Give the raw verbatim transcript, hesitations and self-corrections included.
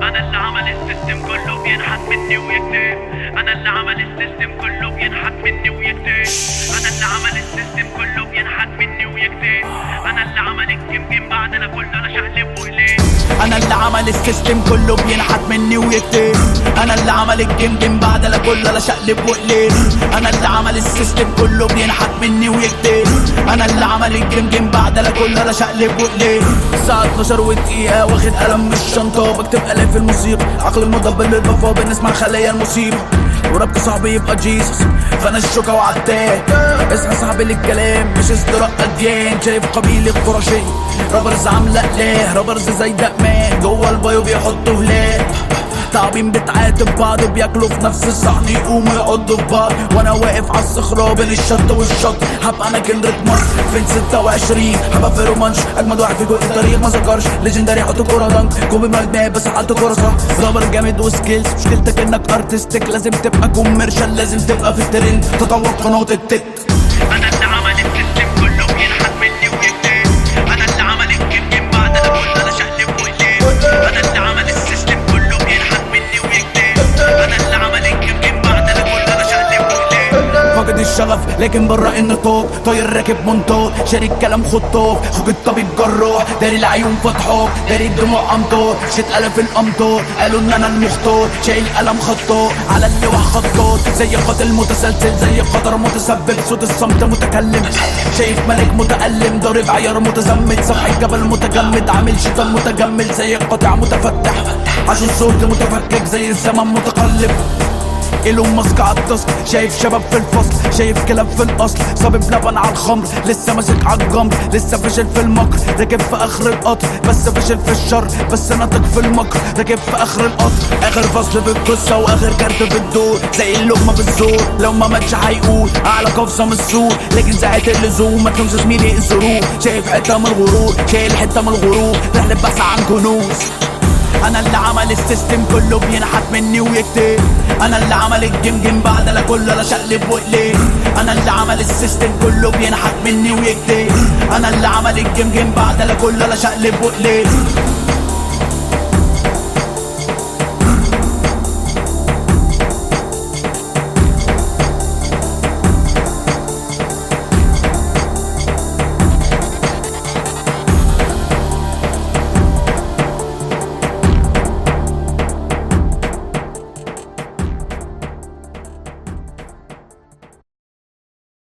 انا اللي عمل السيستم كله بينحت مني ويكتب. انا اللي عمل السيستم كله بينحت مني ويكتب. انا اللي عمل السيستم كله بينحت مني ويكتب. انا اللي عمل الجيم بعد انا كل انا شقلب وقلب. انا اللي عمل السيستم كله بينحت مني ويكتب. انا اللي عمل الجيم جيم بعد انا كل انا شقلب وقلب. انا اللي عمل السيستم كله بينحت مني ويكتب. انا اللي عمل الجيم جيم بعد انا كل انا شقلب وقلب. الساعة اتناشر ودقيقة واخد قلم من الشنطة بكتب الاف الموسيقى. عقل المضبل للبفا بنسمع خلايا المصيبة. وربط صاحبي يبقى جيسوس فانا الشوكة وعالتاني. اصحى صاحبي للكلام مش ازدراء اديان. شايف قبيلة قرشية رابرز عاملة اقلاه. رابرز زي دقمان جوه البايو بيحطوا هلال. تعبين بتعاتب بعض بياكلوا في نفس الصحن يقوموا يقضوا في بعض. وانا واقف على الصخرة بين الشط والشط. هبقى انا كندريك مصر فين ستة وعشرين. هبقى في رومانش اجمد واحد في جوه التاريخ ما ذكرش. ليجندري حط كورة دنك كوبي مجناه بس حط كورة صح. رابر جامد وسكيلز مشكلتك انك ارتستيك. لازم تبقى كوميرشال لازم تبقى في الترند تطور قناة التك. انا اللي عمل السيستم كله بينحت مني ويكتب. انا اللي عمل الجيم جيم بعد انا كل انا شقلب وقلب. انا اللي عمل السيستم كله بينحت مني ويكتب. انا اللي عمل الجيم جيم بعد انا كل انا شقلب وقلب. فاقد الشغف لكن برا النطاق. طاير راكب منطاد شارك كلام خطاف. اخوك الطبيب جراح داري العيون فتحاك. داري الدموع امطار شت الاف الامطار. قالوا ان انا المختار شايل قلم خطاط على اللوح خطاط. زي قاتل متسلسل زي خطر متسبب. صوت الصمت متكلم شايف ملك متألم. ضارب عيار متزمت سفح الجبل متجمد. عامل شيطان متجمل زي القطع متفتح. عشان صوت متفكك زي الزمن متقلب. ايلون ماسك عالتاسك شايف شباب في الفصل. شايف كلاب في الاصل صابب لبن على الخمر. لسه ماسك عالجمر لسه فشل في المكر. راكب في اخر القطر بس فشل في الشر. بس ناطق في المكر راكب في اخر القطر. اخر فصل في القصه واخر كارت في الدور. زي اللقمه بالزور لو ما ماتش هيقول اعلى قفزه من السور. لكن ساعه اللزوم ما تلومش زميلي الظروف. شايف حته من الغرور شايل حته من الغرور. رحله بحث عن كنوز. انا اللي عمل السيستم كله بينحت مني ويكتب. انا اللي عمل الجيم جيم بعد لا كل لا شقلب وقلب. انا اللي عمل السيستم كله بينحت مني ويكتب. انا اللي عمل الجيم جيم بعد لا كل لا شقلب وقلب.